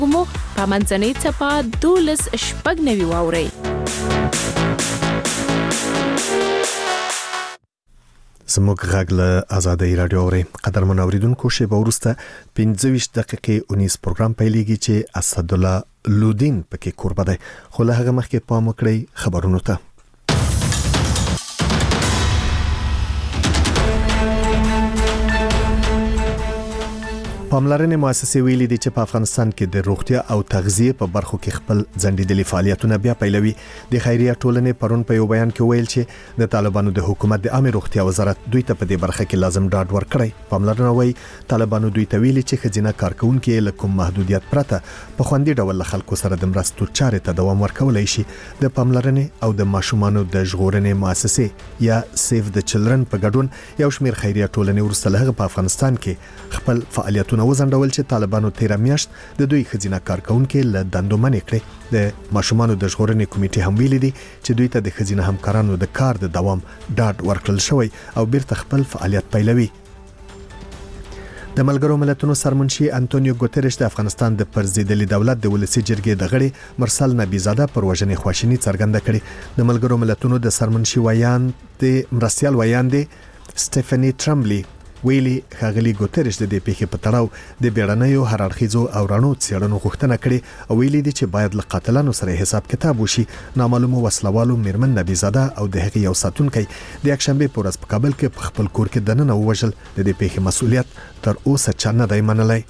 مو په منځنۍ څپه 12 واوري. زموږ غږ له آزادۍ رادیو اوري. قدرمن اوریدونکو شیبه وروسته 25 دقیقې اونیز پروګرام پیلېږي چې اسدالله لودین پکې قربا دی. خو له هغه مخکې پام وکړئ خبرونو ته. پاملرنې مؤسسې ویلي دي چې په افغانستان کې د روغتیا او تغذیه په برخو کې خپل ځنډیدلي فعالیتونه بیا پیلوي. د خیریه ټولنې پرون په یو بیان کې ویل چې د طالبانو د حکومت د عامه روغتیا وزارت دوی ته په دې برخه کې لازم ډاډ ورکړي. پاملرنه وایي طالبانو دوی ته ویلي چې خځینه کارکونکو له کوم محدودیت پرته په خوندي ډول خلکو سره د مرستو چارې ته دوام ورکولای شي. د پاملرنې او د ماشومانو د ژغورنې مؤسسې یا سیف د چلډرن په ګډون یو شمېر خیریه ټولنې ورسره هغه په افغانستان کې خپل فعالیتونه وزندول چې طالبانو 13 میاشت د دوی خځینه کارکونکو له دندو منې کړې. د ماشومانو د ژغورنې کمیټې هم ویلي دي چې دوی ته د خځینه همکارانو د کار د دوام ډاډ ورکړل شوی او بیرته خپل فعالیت پیلوي. د ملګرو ملتونو سرمنشي انټونیو ګوتریش د افغانستان د پرزیدلي دولت د ولسی جرګې د غړي مرسل نبیزاده پر وژنې خواشینی څرګنده کړې. د ملګرو ملتونو د سرمنشي ویاند مرسل ویاند سټيفني ټرمبلی ویلي خاغلی ګوتریش د دې پیښې په تړاو د بیړنیو هررخیزو او رڼو څېړنو غوښتنه کړې او ویلي دي چې باید له قاتلانو سره حساب کتاب وشي. نامعلومو وسلوالو میرمن نبیزاده او د هغې یو ساتونکی د یکشنبه په ورځ په کابل کې په خپل کور کې دننه ووژل. د دې پیښې مسؤلیت تر اوسه چا نه دی منلی.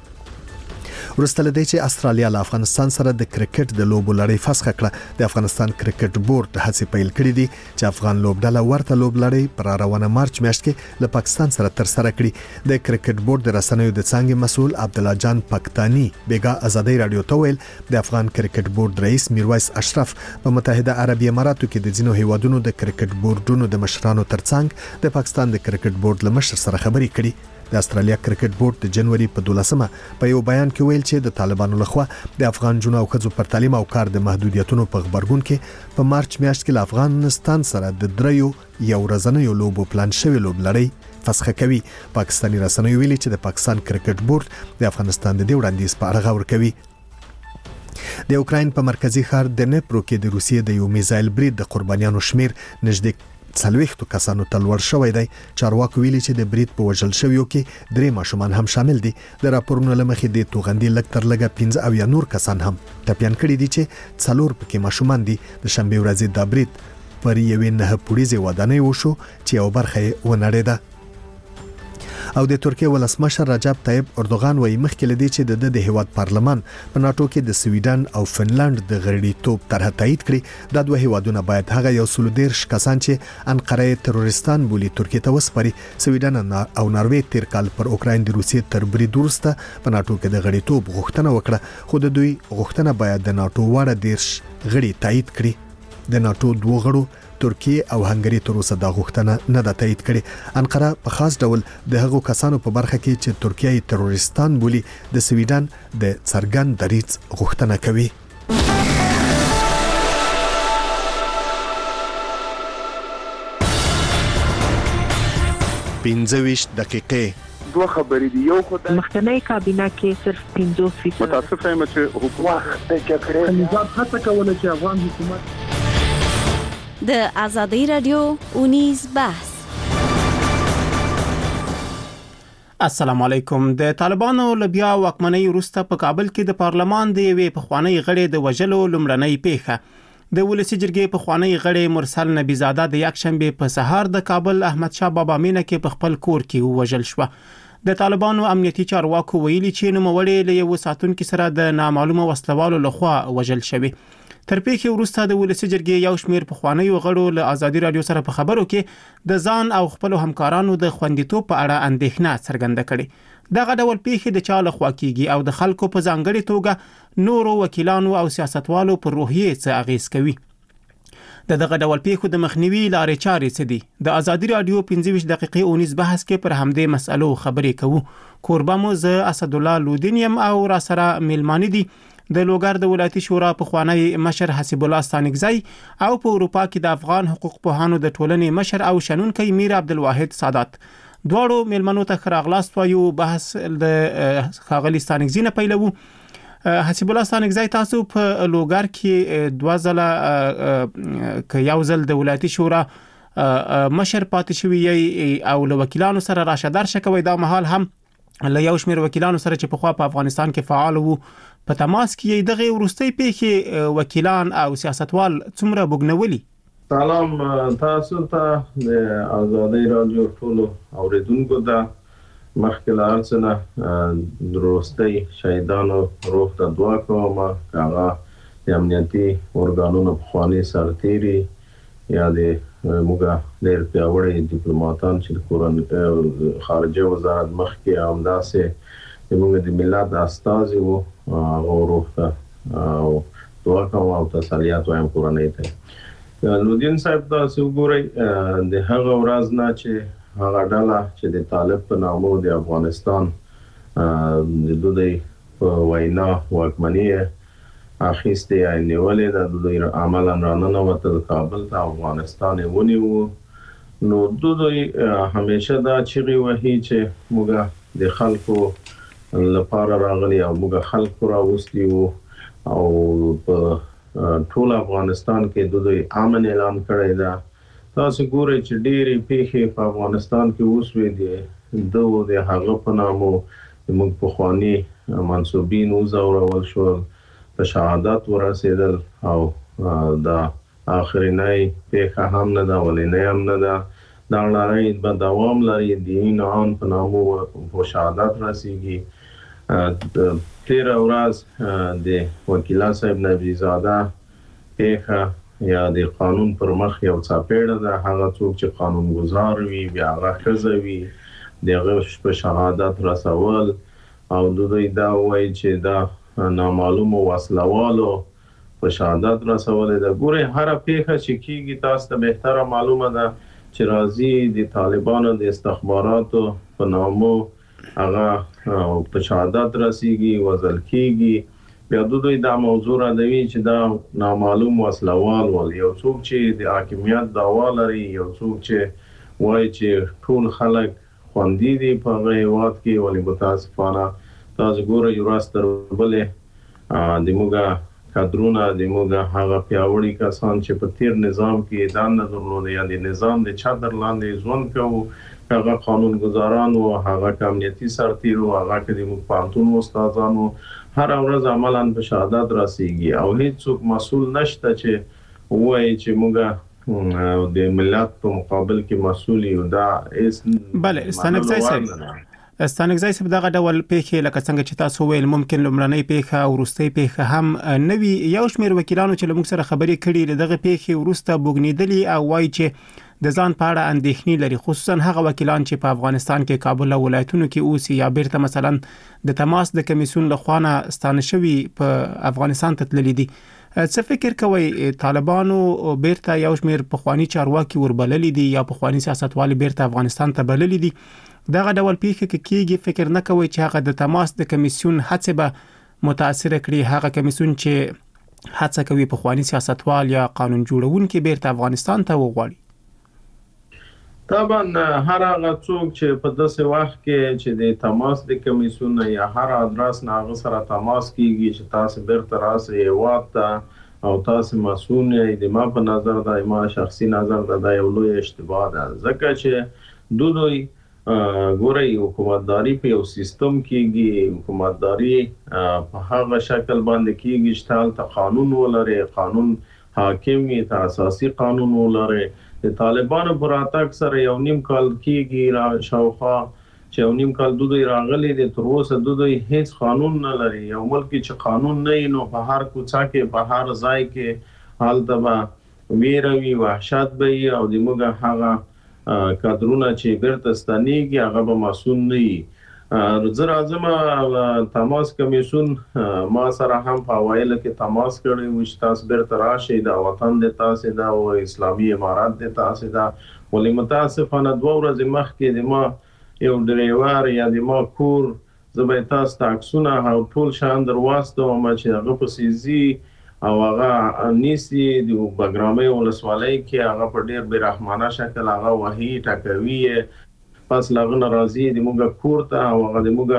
ورسته لدی چې استرالیا له افغانستان سره د کرکټ د لوبو لړۍ فسخ کړه. د افغانستان کرکټ بورډ هڅې پیل کړې دي چې افغان لوبډله ورته لوب لړۍ پر روانه مارچ میاشت کې له پاکستان سره تر سره کړي. د کرکټ بورډ د رسنیو د څنګه مسؤل عبد الله جان پاکستاني بیګا آزادۍ رادیو ته ویل د افغان کرکټ بورډ رئیس میرویس اشرف په متحده عربی اماراتو کې د ځینو هیوادونو د کرکټ بورډونو د مشرانو ترڅنګ د پاکستان د کرکټ بورډ له مشر سره خبرې کړي. د استرالیا کرکټ بورډ د جنوري په 12مه په یو بیان کې ویل چې د طالبانو لخوا د افغان جنو او خځو پر تعلیم او کار د محدودیتونو په خبرګون کې په مارچ میاشت کې له افغانستان سره د دریو یو ورځنیو لوبو پلان شوی لوب لړۍ فسخ کوي. پاکستاني رسنیو ویلي چې د پاکستان کرکټ بورډ د افغانستان د دې وړاندیز په اړه غور کوي. د اوکراین په مرکزی ښار د نیپرو کې د روسیې د یو میزایل برید د قربانیانو شمیر نږدې 40 کسانو ته لوړ شوی دی. چارواکو ویلي چې د برید په وژل شویو کې 3 ماشومان هم شامل دي. د راپورونو لمخې د توغندي لږ تر لږه 15 او یا نور کسان هم ټپيان کړي دي چې 4 پکې ماشومان دي. د شنبه ورځې د برید پر یوې 9 پوړیزه ودانۍ وشو چې یو برخه یې ونړېده. او د ترکیه ولسمشر رجب طیب اردوغان وایي مخکې لدی چې د هیواد پارلمان په ناتو کې د سویډن او فنلند د غړیتوب طرح تایید کړي. د دوه هیوادونو باید هغه یو سلودیر کسان چې انقره تروریستان بولی ترکیه ته وسپاري. سویډن او ناروې تیر کال پر اوکراین د روسیې تر برید وروسته په ناتو کې د غړیتوب غوښتنه وکړه خو د دوی غوښتنه باید د ناتو وړ 10 غړي تایید کړي. د ناتو دوه غړو ترکیه او هنګری تر اوسه دا غوښتنه نه ده تایید کړې. انقره په خاص ډول د هغو کسانو په برخه کې چې ترکیه تروریستان بولی د سویډن د څرګند دریځ غوښتنه کوي. 25 دقیقې دوه خبرې دي. یو خدای مخکنی کابینه کې صرف 50% متاسف یم چې حکومت د جګړې نظام هڅه کوله چې افغان حکومت د آزادۍ رادیو اونیز بحث. السلام علیکم. د طالبانو لبیا واکمنۍ وروسته په کابل کې د پارلمان د یوې پخوانی غړي د وژلو لومړنۍ پیښه د ولسی جرګې پخوانی غړي مرسل نبیزاده د یکشنبه په سهار د کابل احمد شاه بابا مینه کې په خپل کور کې وژل شو. د طالبانو امنیتي چارواکو ویلي چې نوموړی له یو ساتونکو سره د نامعلومه وسلوالو لخوا وژل شوی. تر پیښې وروسته د ولسی جرګې یو شمېر پخوانی غړو له آزادۍ رادیو سره په خبرو کې د ځان او خپل همکارانو د خوندیتوب په اړه اندېښنه څرګنده کړې. دغه ډول پیښې د چا لخوا کیږي او د خلکو په ځانګړي توګه نورو وکیلانو او سیاستوالو پر روحیې څه اغیز کوي. دغه ډول پیښو د مخنیوي لارې چارې څه دي؟ د آزادۍ رادیو 25 دقیقې اونیز بحث کې پر همدې مسألو خبرې کوو. کوربه مو زه اسدالله لودین یم او را سره میلمانه دي د لوګر د ولایتي شورا پخوانی مشر حسیب الله ستانکزی او په اروپا کې د افغان حقوق پوهانو د ټولنې مشر او شنونکی میر عبدالواحد سادات. دواړو میلمنو ته ښه راغلاست وایو. بحث د ښاغلي ستانکزي نه پیلوو. حسیب الله ستانکزی تاسو په لوګر کې 2 ځله ک یو ځل د ولایتي شورا مشر پاتې شوی او له وکیلانو سره راشه درشه کوي دا مهال هم له یو شمېر وکیلانو سره چې په خوا په افغانستان کې فعال وو په تماس کې دغه ورستۍ پیښې وکیلان او سیاستوال څومره بوګنولي. سلام تاسو ته د آزادۍ رادیو ټولو اوریدونکو ته مخکې له هر څه نه د وروستۍ شهیدانو روح ته دعا کوم. هغه د امنیتي ارګانونو پخواني سرتیري یا د موږ ډېر پیاوړي ډیپلوماټان چې خارجه وزارت مخکې همداسې موږ د ملت استازي وو هغه روح ته دعا کوم او تسلیت وایم کورنۍ ته. نودین صاحب تاسو ګورئ د هغه ورځ نه چې هغه ډله چې د طالب په نامه د افغانستان د دوی په وینا واکمني اخیسته یا نیولې د دوی عملاً راننوته کابل ته افغانستان ونیو. نو دوی همیشه دا چیغې وهي چې موږ د خلکو لپاره راغلي او موږ خلکو راوستي وو او په ټول افغانستان کې دوی امن اعلان کړی دا. تاسو ګورئ چې ډېرې پیښې په افغانستان کې وسوې دي د هغه په نامو موږ پخواني منصوبین وزورول شول په شهادت ورسېدل او دا آخرینۍ پیښه هم نه ده ولینۍ هم نه ده. دا لړۍ به دوام لري د انعام په نامو په شهادت رسېږي. تېره ورځ د وکیلا صاحب نبی زاده پیښه یا د قانون پر مخ یو څاپېړه ده. هغه څوک چې قانونګذار وي بیا هغه ښځه وي د هغه په شهادت رسول او دوی دا وایي چې دا نامعلومو وسلوالو په شهادت رسول ده. ګورئ هره پیښه چې کېږي تاسو ته بهتره معلومه ده چې راځي د طالبانو د استخباراتو په نامو هغه په شهادت رسېږي وژل کېږي. بیا دوی دا موضوع راوړي چې دا نامعلوم وسلوال ول یو څوک چې د حاکمیت دعوا لري یو څوک چې وایي چې ټول خلک خوندي دي په هغه هېواد کې ولې متاسفانه تاسو ګورئ یو ورځ تر بلې د موږ کادرونه د موږ هغه پیاوړي کسان چې په تیر نظام کې دا نه درلوده یا د نظام د چادر لاندې ژوند کوو هغه قانونګذاران او هغه امنیتي سرتیرو هغه کې د موږ پانتون استادانو هر ورځ عملاً په شهادت رسېږي او هیڅوک مسؤل نشته چې وایي چې موږ د ملت په مقابل کې مسؤل یو. دا بله ستانکزی صاحب دغه ډول پیښې لکه څنګه چې تاسو ویل ممکن لومړنۍ پیښه او وروستۍ پیښه هم نوي یو شمېر وکیلانو چې له موږ سره خبرې کړي دغه پیښې وروسته بوګنېدلي او وایي چې د ځان په اړه اندېښنې لري خصوصا هغه وکیلان چې په افغانستان کې کابل او ولایتونو کې اوسي یا بیرته مثلا د تماس د کمیسیون لخوا نه ستانه شوي په افغانستان ته تللي دي. څه فکر کوئ طالبانو بیرته یو شمېر پخواني چارواکي وربللي دي یا پخواني سیاستوال بیرته افغانستان ته بللي دي دغه ډول پیښې کېږي فکر نه کوئ چې هغه د تماس د کمیسیون هڅه به متاثر کړي هغه کمیسیون چې هڅه کوي پخواني سیاستوال یا قانون جوړونکي بیرته افغانستان ته وغواړي؟ طبعا هر هغه څوک چې په داسې وخت کې چې د تماس د کمیسیون یا هر ادرس نه هغه سره تماس کیږي چې تاسو بیرته راسئ هېواد ته او تاسو مسؤل یې د ما په نظر دا ما شخصي نظر دا یو لوی اشتباه ده ځکه چې دوی ګورئ حکومتداري په یو سیستم کېږي حکومتداري په هغه شکل باندې کېږي چې هلته قانون ولري قانون حاکم وي ته اساسي قانون ولري. د طالبانو پر راتګ سره یو نیم کال کېږي شاوخوا چې یو نیم کال دوی راغلي دي تر اوسه دوی هیڅ قانون نه لري. یو ملک چې قانون نه وي نو په هر کوڅه کې په هر ځای کې هلته به ویره وي وحشت به وي او د موږ هغه کادرونه چې بیرته ستنېږي هغه به مسؤل نه وي. زه راځم تماس کمیسیون ما سره هم په اوایلو کې تماس کړی و چې تاسو بیرته راشئ دا وطن د تاسو دا او اسلامي امارات د تاسو دا ولې متاسفانه 2 ورځې مخکې د ما یو ډریور یا د ما کور زه به تاسو ته عکسونه او ټول شان در واستوم چې هغه په سیزي او هغه نیسی د بګرامۍ ولسوالۍ کې هغه په ډېر بېرحمانه شکل هغه وهي ټکوي پس لاغه ناراضي د موږ کور ته او هغه د موږ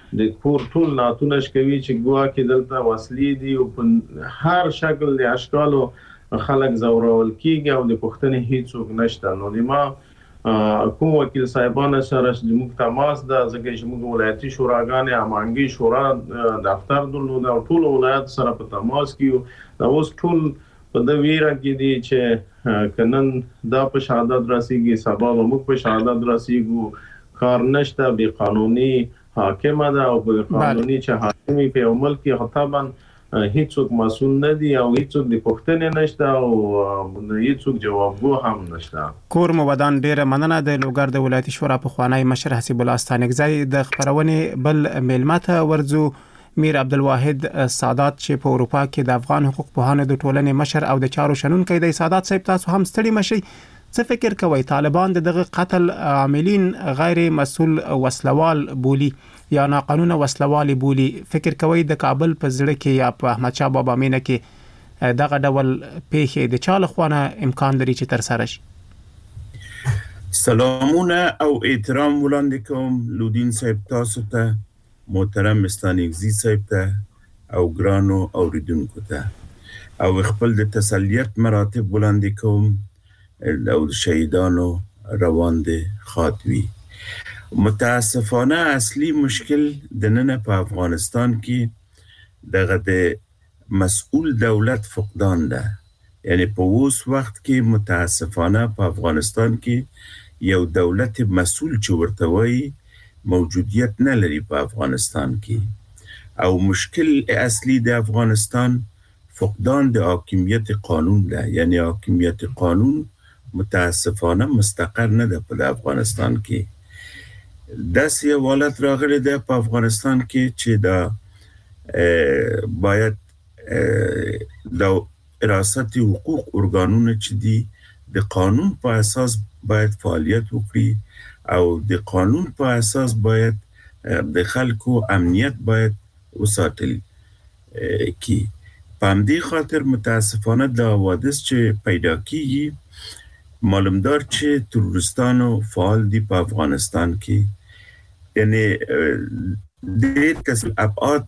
د کور ټول ناتونش کوي چې ګواکې دلته وسلې دي او په هر شکل د اشکالو خلک زورول کیږي او د پښتنې هیڅوک نشته. نو د ما کوم وکیل صاحبانه سره زموږ تماس ده، ځکه چې موږ ولایتي شوراګانې امانګي شورا دفتر درلود او ټول ولایت سره په تماس کې دا اوس ټول په د ویره کې دي چې کنن دا په شهادت راسیږي، سبا به موږ په شهادت راسیږو. کار نشته، بی قانوني حاکمه ده او بی قانوني چې حاکمي په عمل کې طبعا هیڅوک مسؤل نه دي او هیڅوک د پښتنې نشته او هیڅوک جوابګو هم نشته. کور مو ودان ډیره مننه. د لوګر د ولایتي شورا په خوانی مشر حسیب الله ستانکزی د خبرونې بل میلمته ورزو میر عبدالواحد سادات چې په اروپا کې د افغان حقوق پوهانو د ټولنې مشر او د چارو شنونکي دی. سادات صاحب تاسو هم ستړي مشي، څه فکر کوئ طالبان دغه قتل عاملین غیر مسؤل وسلوال بولی یا ناقانونه وسلوال بولی؟ فکر کوئ د کابل په زړه کې یا په احمد شاه بابا مینه کې دغه ډول پیښې د چا له خوا امکان لري چې تر سره شي؟ سلامونه او احترام وړاندې کوم لودین صاحب تاسو ته، محترم ستانکزی صاحب ته او ګرانو اوریدونکو ته، او خپل د تسلیت مراتب وړاندې کوم او شهیدانو روان دي خاطوي. متاسفانه اصلي مشکل د نن په افغانستان کې دغه د مسؤل دولت فقدان ده. یعنی په اوس وخت کې متاسفانه په افغانستان کې یو دولت مسؤل چې ورته وایي موجودیت نه لري په افغانستان کې، او مشکل اصلي د افغانستان فقدان د حاکمیت قانون ده. یعنی حاکمیت قانون متاسفانه مستقر نه ده په افغانستان کې. داسې یو حالت راغلی ده په افغانستان کې چې دا باید د حراست حقوق ارګانونه چې دي د قانون په اساس باید فعالیت وکړي او د قانون په اساس باید د خلکو امنیت باید وساتل کی. په همدې خاطر متاسفانه د حوادث چې پیدا کیږي معلومدار چې تروریستانو فعال دي په افغانستان کې. یعنی ډېر قسم ابعاد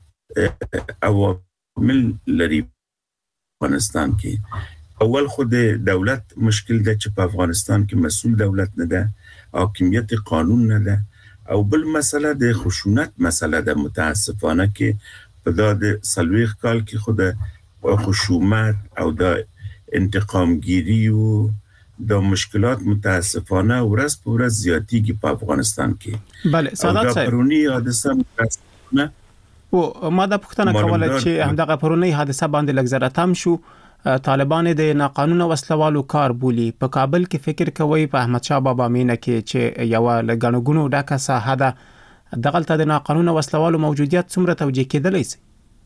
عوامل لري افغانستان کې. اول خود دولت مشکل ده چې په افغانستان کې مسؤل دولت نه ده، حاکمیت قانون نه ده، او بل مسئله د خشونت مسئله ده. متاسفانه کې په دا د 40 کال کې خود خشونت او د انتقامگیری و د مشکلات متاسفانه ورځ په ورځ زیاتیږي په افغانستان کې. بله سادات صاحب، پرونی حادثه متاسفانه ما دا پوښتنه کوله چې همدغه پرونی حادثه باندې لږ زره تم شو، طالبان د ناقانونه وسلوالو کار بولی. په کابل کې فکر کوي په احمد شاه بابا مینه کې چې یو لګڼګونو ډکه ساحه ده، دغلته د ناقانونه وسلوالو موجودیت څومره توجیه کېدلی شي؟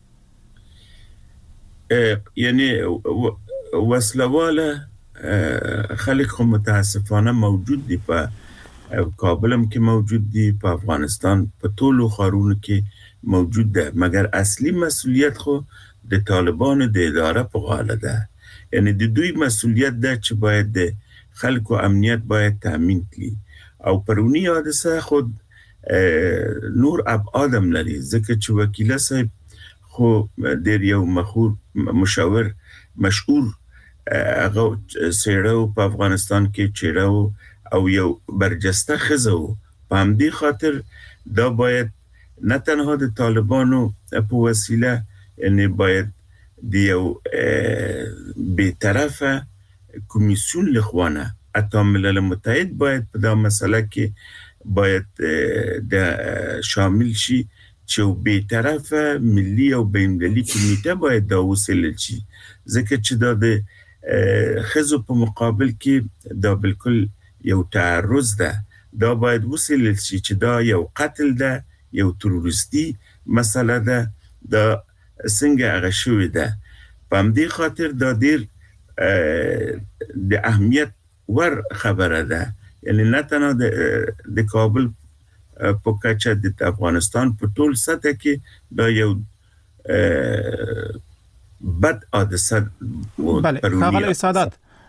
یعنی وسلواله خلک خو متاسفانه موجود دي، په کابل هم کې موجود دي، په افغانستان په ټولو ښارونو کې موجود ده، مګر اصلي مسؤلیت خو د طالبانو د اداره په غاړه ده. یعنی د دوی مسؤلیت ده چې باید د خلکو امنیت باید تامین کړي. او پرونی حادثه خود نور ابعاد هم لري، ځکه چې وکیل صاحب خو ډېر یو مشاور مشهور هغه سیړو په افغانستان کې چیرو او یو برجسته ښځه و. په همدې خاطر دا باید نه تنها د طالبانو په وسیله، یعنی باید د یو بی‌طرفه کمیسیون لخوانه حتی ملل متحد باید په دا مسئله کې باید د شامل شي چې بی‌طرفه ملي او بین‌المللي کمیټه باید دا وسیلل شي، ځکه چې دا د ښځو په مقابل کې دا بالکل یو تعرض ده. دا باید وسیلل شي چې دا یو قتل ده، یو تروریستی مسئله ده، دا څنګه هغه شوې ده. په همدې خاطر دا ډېر د اهمیت ور خبره ده. یعنی نه تنها د کابل په کچه د افغانستان په ټول سطح کې دا یو بد حادثه. بله ښاغلی سادات،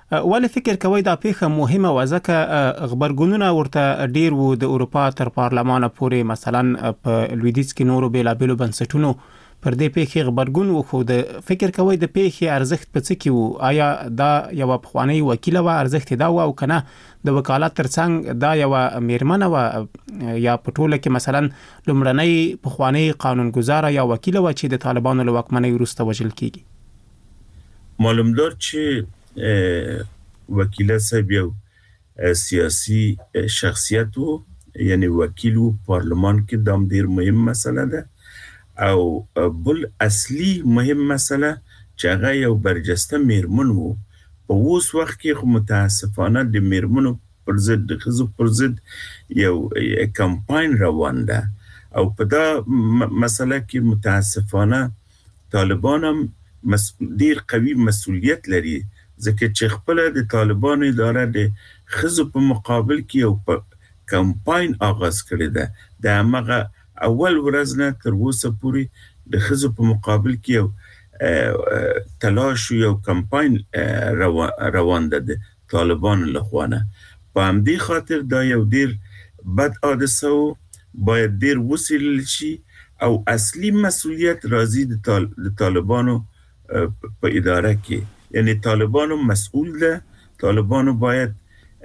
ولې فکر کوئ دا پیښه مهمه و ځکه خبرګونونه ورته ډیر وو د اروپا تر پارلمان پورې مثلا په لویدیځ کې نورو بیلابېلو بنسټونو پر دې پیښې خبرګون وخود فکر کوئ د پیښې ارزښت په څه کې وو آیا دا یو پخوانی وکیل و ارزښت دا و او کنه د وکالت ترڅنګ دا یو میرمنه و یا په ټوله کې مثلا لومړنۍ پخوانی قانونګذار یا وکیل و چې د طالبانو له واکمنۍ وروسته وژل کیږي معلومدار چې وکیل صاحب یو سیاسي شخصیت وو یعنی وکیل پارلمان کې دام ډیر مهم مسله ده او بل اصلي مهم مسله چې هغه یو برجسته میرمن وو په اوس وخت کې خو متاسفانه د میرمنو پر ضد د ښځو پر ضد یو کمپاین روان ده او په دا مسله کې متاسفانه طالبان هم ډیر قوي مسؤلیت لري ځکه چې خپل د طالبانو اداره د ښځو په مقابل کې یو کمپاین آغاز کړی ده د هغه اول ورځ نه تر اوسه پورې د ښځو په مقابل کې یو تلاش یو کمپاین روان ده د طالبانو لخوا نه په همدې خاطر دا یو ډیر بد حادثه باید ډیر وڅېړل شي او اصلي مسؤلیت راځي د طالبانو په اداره کې یعنی طالبانو مسؤل ده طالبانو باید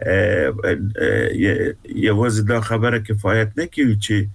یوازې دا خبره کفایت نه کوي چې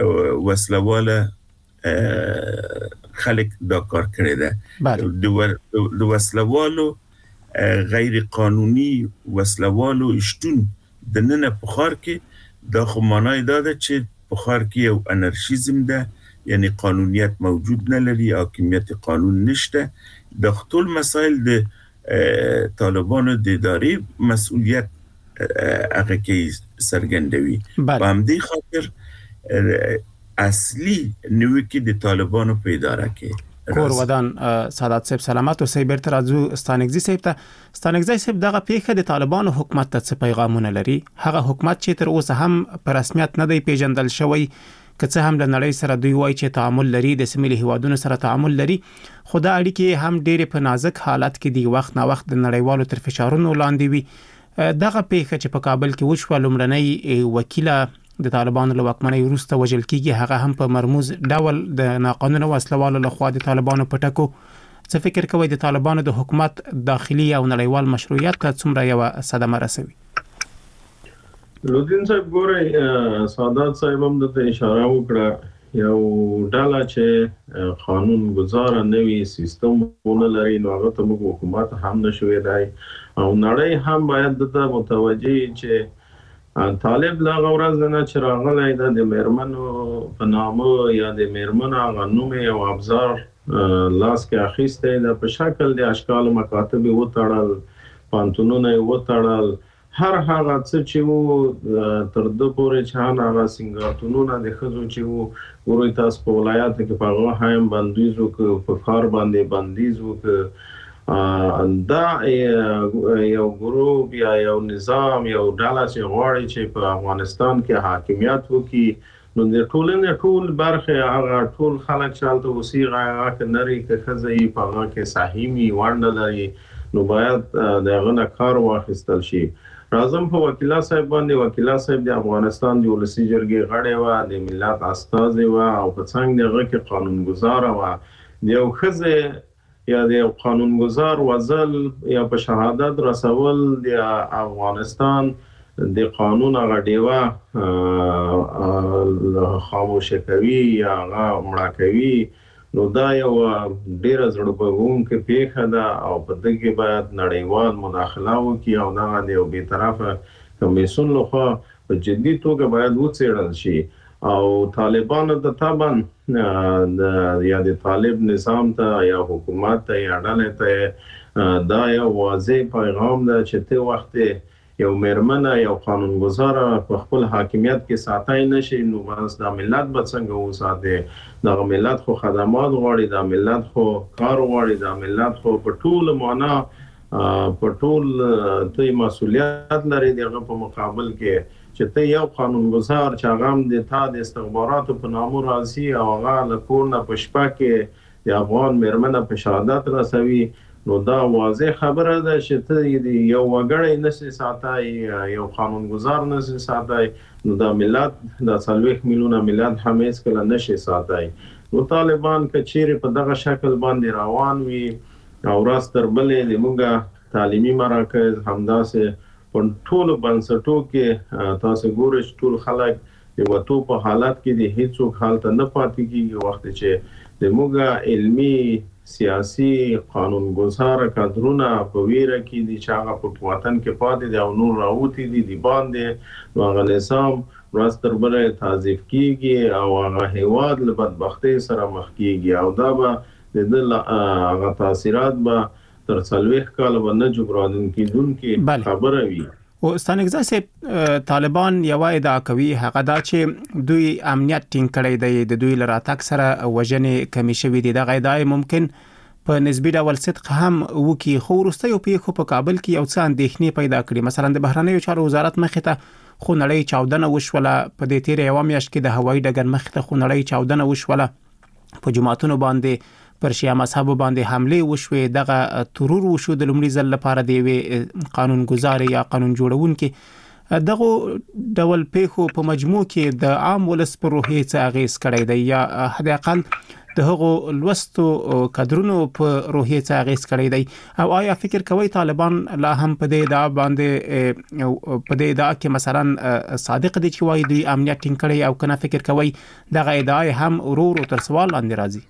وسلواله خلق دا کار کړی ده د وسلوالو غیر قانوني وسلوالو شتون د نن په خار کې د خو معنی دا ده چې په خار کې یو انارشیزم ده یعنی قانونیت موجود نه لري حاکمیت قانون نشته د ټول مسائل د طالبانو د ادارې مسؤلیت هغه کې سرګندوي په همدې خاطر اصلي نوې کې د طالبانو په اداره کې کور ودان سعادت صاحب سلامات او سیبر ترازو ستانګزي صاحب ته ستانګزي صاحب دغه پیښه د طالبانو حکومت ته څه پیغامونه لري هغه حکومت چې تر اوسه هم په رسمیت نه دی پیژندل شوی که څه هم له نړۍ سره دوی وایي چې تعامل لري د سیمې هیوادونو سره تعامل لري خو دا اړیکې هم ډېر په نازک حالت کې دی وخت نا وخت د نړیوالو تر فشارونو لاندې وي دغه پیښه چې په کابل کې وشوه لومړنۍ وکیله د طالبانو له واکمنۍ وروسته وژل کیږي هغه هم په مرموز ډول د ناقانونه وسلوالو لخوا د طالبانو په ټکو څه فکر کوي د طالبانو د حکومت داخلي او نړیوال مشروعیت ته څومره یو صدمه رسوي لودین صاحب ګورئ سعادت صاحب هم د اشاره وکړه یو ډله چې قانون گزار نوي سیستم ونه لري نو هغه ته موږ حکومت هم نشوي دی او نړۍ هم باید د متوجي چې طالب لا غورز نه چې راغلی د میرمنو په نامه یا د میرمنو غنوم او ابزار لاس کې اخیسته د په شکل د اشکال مکاتب وتړل پانتونونه وتړل هر هغه څه چې وو تر د پورې چې هغه سنگارتونونه د خزو چې وو ورته تاسو په ولایت کې په هغه هم بندیز وو په کار باندې بندیز وو دا یو ګروپ یا یو نظام یو ډله چې غواړي چې په افغانستان کې حاکمیت وکړي نو د ټولنې ټول برخه هغه ټول خلک چالت وسیغه هغه نری کې خزي په هغه کې ساحمي ورنه لري نو باید دغه نه کار واخیستل شي راځم په وکیلا صاحب باندې وکیلا صاحب د افغانستان د ولسی جرګې غړی و د ملت استازي و او په څنګه دغه کې قانونګذار و یو خزه یا د قانونګذار وزل یا په شهادت رسول د افغانستان د قانون غډیوا خاموش کوي یا مړه کوي نو دا یو ډیر زړه بغون کې پیښه ده او په دغه باید نړیوال مداخله وکړي او دا د یو بي طرفه کمیسون لخوا په جدي توګه باید وڅېړل شي او طالبانو د تابان یا د طالب نظام ته یا حکومت ته یا ډلې ته دا یو واضح پیغام ده چې ته وخت یو میرمنه یو قانونګذار په خپل حاکمیت کې ساتای نشي نو بس د ملت به څنګه وساته د ملت خو خدمات غواړي د ملت خو کار غواړي د ملت خو په ټول معنا په ټول ته مسؤلیت لري دغه په مقابل کې چې ته یو قانونګذار چې هغه د تا د استخباراتو په نامه راځي او هغه له کورنه په شپه کې د افغان میرمنه په شهادت رسوي نو دا واضح خبره ده چې ته یو وګړی نشي ساتای یو قانونګذار نشي ساتای نو دا ملت د 40 میلیونه ملت همیش کله نشي ساتای نو طالبان کچېره په دغه شکل باندې روان وي او راستر بلې د موږ تعلیمي مراکز همداسې په ټولو بنسټو کې تاسو ګورئ ټول خلک د وټو په حالت کې د هیڅوک حالت نه پاتې کیږي وخت چې د موږ علمي سیاسي قانونګذار کادرونه په ویره کې دي چې هغه په وطن کې پاتې دي او نور راوتی دي د باندې نو هغه نظام راستر بلې تعذیب کیږي او هغه هیواد له بدبختی سره مخ کیږي او دا به د هغه تاثیرات به تر 40 کال باندې جبران کیدونکې خبره وي او ستانګزا سه طالبان یو ادعا کوي هغه دا چې دوی امنیت ټینګ کړی دی د دوی لراتک سره وژنې کمی شوې دي د غیدای ممکن په نسبی ډول صدق هم وکي خو ورسته په خو په کابل کې یو څه اندېښنې پیدا کړې مثلا د بهرنیو چارو وزارت مخې ته خو نړۍ چاودنه وشوله په دې تیر یو میاشت کې د هوایي ډګر مخې ته خو نړۍ چاودنه وشوله په جماعتونو باندې پر شیعه مذهب باندې حمله وشوه دغه ترور وشو د لومړي ځل لپاره دی قانون گزار یا قانون جوړونکي دغه ډول پیخو په مجموع کې د عام ولس پر روحي څه اغیز کړی دی یا حد اقل د هغه لوستو کادرونو په روحي څه اغیز کړی دی او آیا فکر کوي طالبان لا هم په دې دا باندې په دې دا کې مثلا صادق دي چې وایي دوی امنیت ټینګ کړی او کنه فکر کوي دغه ادعا هم ورور تر سوال لاندې راځي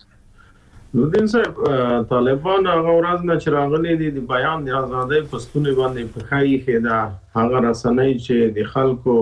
نو دین صاحب طالبان هغه ورځ نه چې راغلي دي د بیان د ازادۍ پښتون باندې په خایي خدا هغه رسنۍ چې د خلکو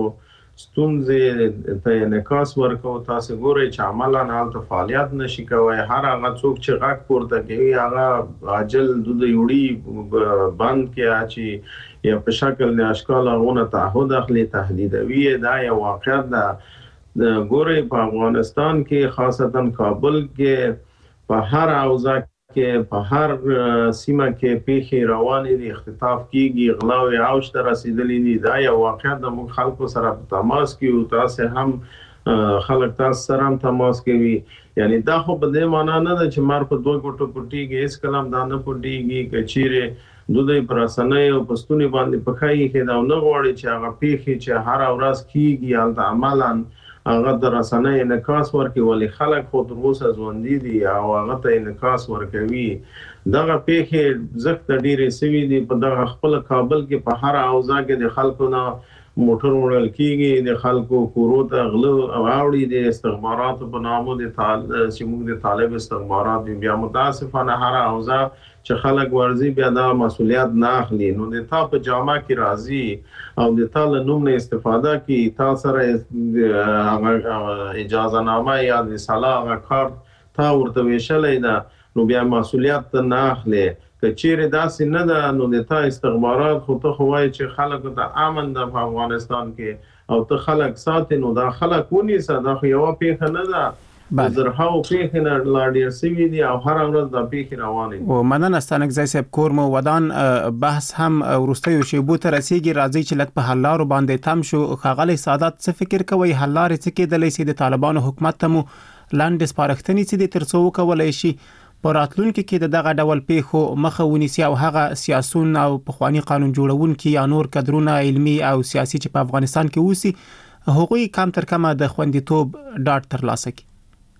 ستونزې ته انعکاس ورکو تاسو ګورئ چې عملاً حالت فعالیت نشي کوي هر هغه څوک چې غږ پورته کوي هغه عاجل د یوړي بند کې اچي یا په شکل د اشکال غونه تعهد اخلي تهدیدوي دا یو واقعیت ده ګورئ په افغانستان کې خاصتا کابل کې په هر اوضاع کې په هر سیمه کې پیښې روانې دي اختطاف کیږي غلاوي اوج ته رسیدلې دي دا یو واقعیت د خلکو سره په تماس کې او تاسو هم خلک تاسو سره هم تماس کوي یعنی دا خو په دې معنی نه ده چې مار په دوه ګټو پټیږي اس کلام دا نه پټیږي کچيره دوی پر اسنۍ او پښتوني باندې پخایي کې دا نه غوړي چې هغه پیښې چې هر ورځ کیږي الته عملاً هغه د رسنۍ انعکاس ورکوي ولې خلک خو دروسه ځوندي دي او هغه ته انعکاس ورکوي دغه پیښې زخت ډیرې سوي دي په دغه خپل کابل کې په هر اوضاع کې د خلکو نه موټر وړل کیږي د خلکو کورو ته غلو او اوړي د استخبارات په نامو د چې موږ د طالب استخبارات بیا متاسفانه هر اوضاع چې خلک ورزي بیا دا مسولیت نه اخلي نو د تا په جامه کې راځي او د تا له نوم نه استفاده کوي تا سره اجازه نامه یا د صلاح کارت تا ورته ویشلې ده نو بیا مسولیت نه اخلي کچېره داسې نه ده نو د تا استخبارات خو ته خوای چې خلک ته امن د افغانستان کې او ته خلک ساتي نو دا خلک ونی صدا خو یو پیښه نه ده زرهاو پیښې نه لاړ سوي دي او هر ورځ د پیښې روانې دي او مننه ستانګزای صاحب کورمو ودان بحث هم ورستیو شی بو تر رسیدي راځي چې لک په حلارو باندې تم شو خغلی سادات څه فکر کوي حلار څه کې د لیسي د طالبانو حکومت ته مو لاندې سپارښتنې چې د ترڅو کولای شي په راتلونکو کې دغه ډول پیښو مخه ونیسي او هغه سیاسون او پخوانی قانون جوړونکي یا نور کډرونه علمي او سیاسي چې په افغانستان کې وسی هغوی کم تر کمه د خوندیتوب ډاټ ترلاسه کړي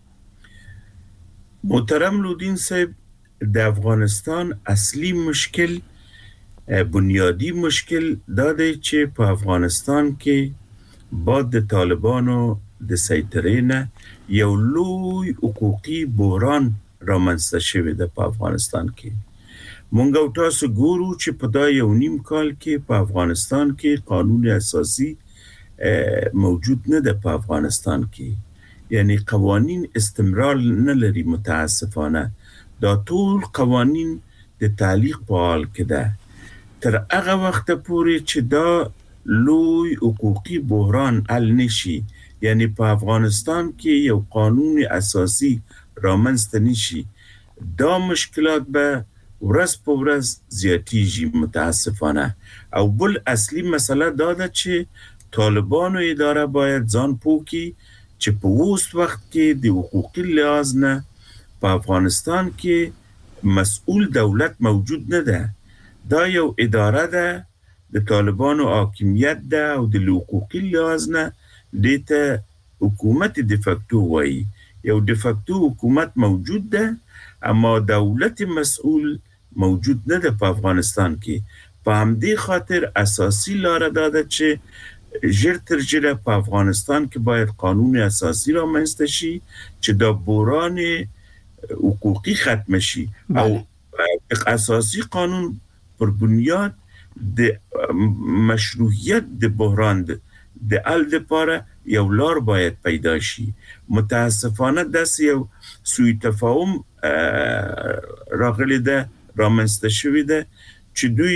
محترم لودین صاحب د افغانستان اصلي مشکل بنیادی مشکل دا دی چې په افغانستان کې بعد د طالبانو د سیطرې نه یو لوی حقوقي بحران رامنځته شوی دی په افغانستان کې مونږ او تاسو ګورو چې په دا یو نیم کال کې په افغانستان کې قانون اساسي موجود نه دی په افغانستان کې یعنی قوانین استمرار نه لري متاسفانه دا ټول قوانین د تعلیق په حال کې ده تر هغه وخت پورې چې دا لوی حقوقي بحران حل نشي یعنی په افغانستان کې یو قانون اساسي رامنځته نشي دا مشکلات به ورځ په ورځ زیاتیږي متاسفانه او بل اصلي مسله دا ده چې طالبانو اداره باید ځان پوکي چې په اوس وخت کې د حقوقي لحاظ نه په افغانستان کې مسؤول دولت موجود نه ده. دا یو اداره ده د طالبانو حاکمیت ده او د حقوقي لحاظ نه دیتا حکومت دفاکتو وایي. یو دفاکتو حکومت موجود ده اما دولت مسؤول موجود نه ده په افغانستان کې. په همدې خاطر اساسي لاره داده چې ژر تر ژره په افغانستان کې باید قانون اساسي رامنځته شي چې دا بحران حقوقي ختم شي او اساسي قانون پر بنیاد د مشروعیت د بحران د حل لپاره یو لار باید پیدا شي. متاسفانه داسې یو سوء تفاهم راغلی ده، رامنځته شوی ده چې دوی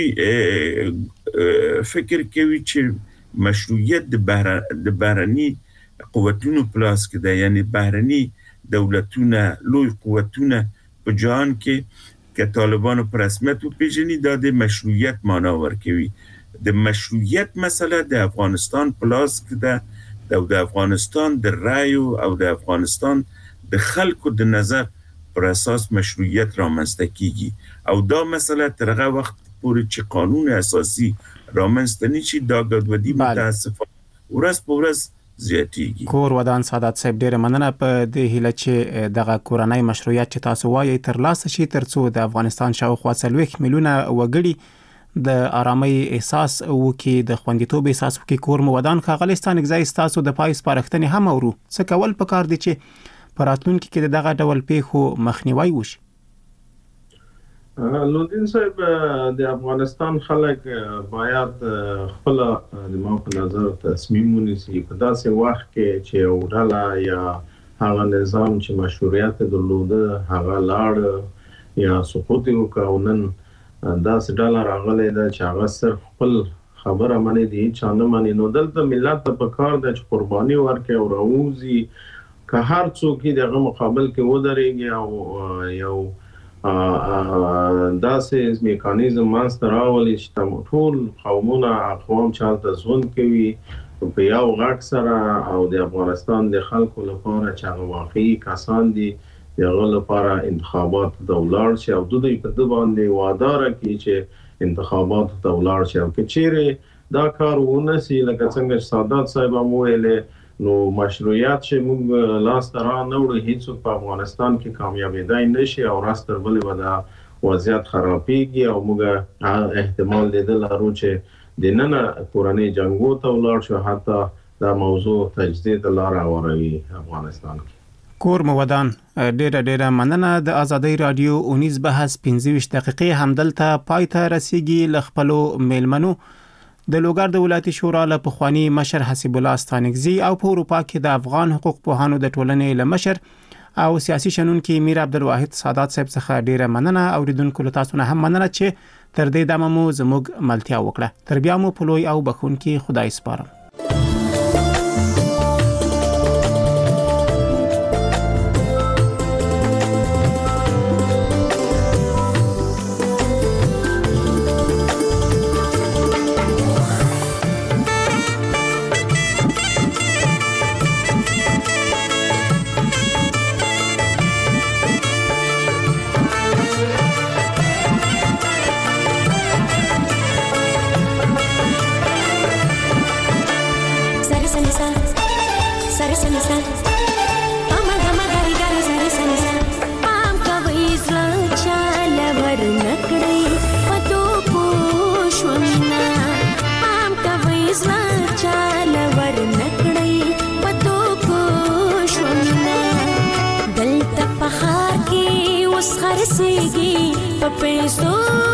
فکر کوي چې مشروعیت د بهرني قوتونو په لاس کې ده، یعنی بهرني دولتونه لوی قوتونه په جهان کې که طالبانو په رسمیت وپېژني دا د مشروعیت معنا ورکوي. د مشروعیت مسله د افغانستان په لاس کې ده او د افغانستان د رایو او د افغانستان د خلکو د نظر پر اساس مشروعیت رامنځته کیږي او دا مسله تر هغه وخت پورې چې قانون اساسي رامنځته نشي دا ګډوډي متاسفانه ورځ په ورځ زیاتیږي. کور ودان سعادت صاحب ډیره مننه په دې هیله چې دغه کورنۍ مشروعیت چې تاسو وایي ترلاسه شي ترڅو د افغانستان شاوخوا 40 میلیونه وګړي د آرامۍ احساس وکړي، د خوندیتوب احساس وکړي. کور مو ودان ښاغلیستان اگزای تاسو د پای سپارښتنې هم اورو. څه کول پکار دي چې په راتلونکي کې دغه ډول پیښو مخنیوي وشي؟ لودین صاحب د افغانستان خلک باید خپل د ما په نظر تصمیم ونیسي په داسې وخت کې چې یو ډله یا هغه نظام چې مشروعیت درلوده هغه لاړ یا سقوط وکړ او نن داسې ډله راغلی ده چې هغه صرف خپل خبره مني دي چا نه مني. نو دلته ملت ته پکار ده چې قرباني ورکړي او راوځي که هر څوک دغه مقابل کې ودرېږي او یو داسې میکانیزم مانسته راولي چې ټول قومونه اقوام چالته ژوند کوي په یو غږ سره او د افغانستان د خلکو لپاره چې هغه واقعي کسان دي دغه لپاره انتخابات ته ولاړ شي او دوی په دې باندې وعده راکړي چې انتخابات ته ولاړ شي او که چیرې دا کار ونه سي لکه څنګه چې سادات صاحب هم ویلې نو مشروعیت چې موږ لاس ته را نه وړو هیڅوک په افغانستان کې کامیابېدای نشي او راست تر بلې به دا وضعیت خرابېږي او موږ احتمال لیدل لرو چې دننه کورنۍ جنګو ته ولاړ شو حتی دا موضوع تجدید لاره هواروي افغانستان کې. کور مو ودان ډیره مننه. د ازادۍ رادیو 19 بحث 25 دقیقې همدلته پای ته رسیږي. ل خپلو میلمنو د لوګر د ولایتي شورا له پخوانی مشر حسیب الله ستانکزي او په اروپا کې د افغان حقوق پوهانو د ټولنې له مشر او سیاسي شنونکي میر عبدالواحد سادات صاحب څخه ډیره مننه. اوریدونکو له تاسو نه هم مننه چې تر دې دمه مو زموږ ملتیا وکړه. تر بیا مو په لوی او بخونکي خدای سپارم. पैसों